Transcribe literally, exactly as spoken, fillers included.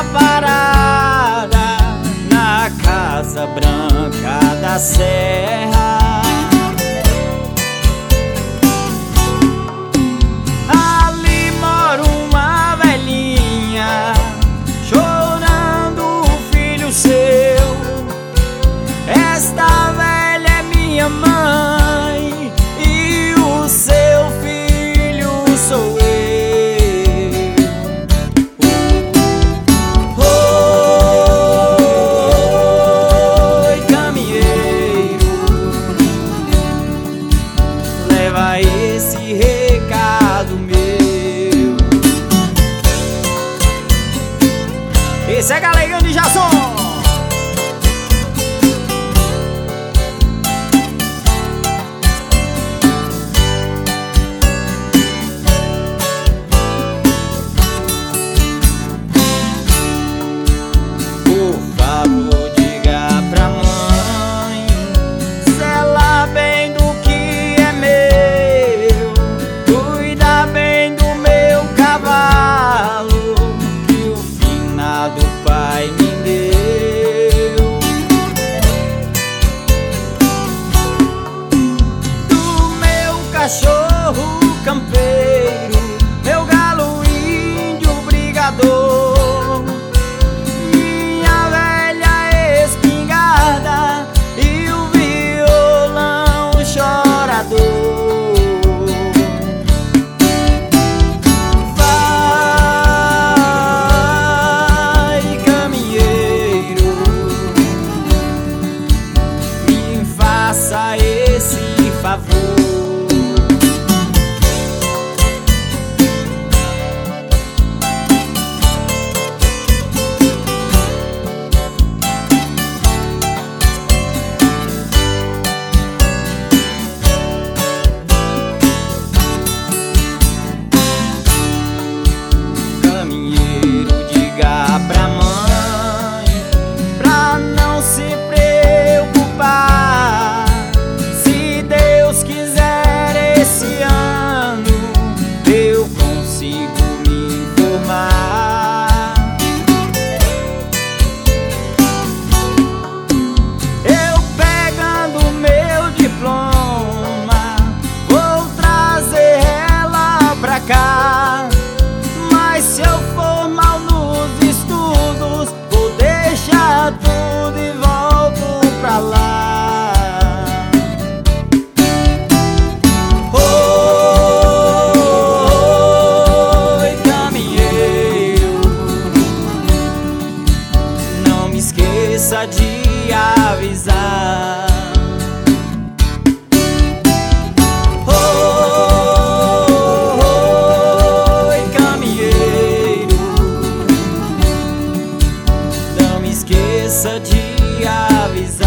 tá parada na Casa Branca da Serra. Ali mora uma velhinha chorando o filho seu. Esta velha é minha mãe e o seu filho sou eu. Oi, caminheiro, leva esse recado meu. Esse é Galegão de Jason. Cachorro campeiro, meu galo índio brigador, minha velha espingarda e o violão chorador. Vai, caminheiro, me faça esse favor. Mas se eu for mal nos estudos, vou deixar tudo e volto pra lá. Oi, caminheiro, não me esqueça de avisar. Esqueça de avisar.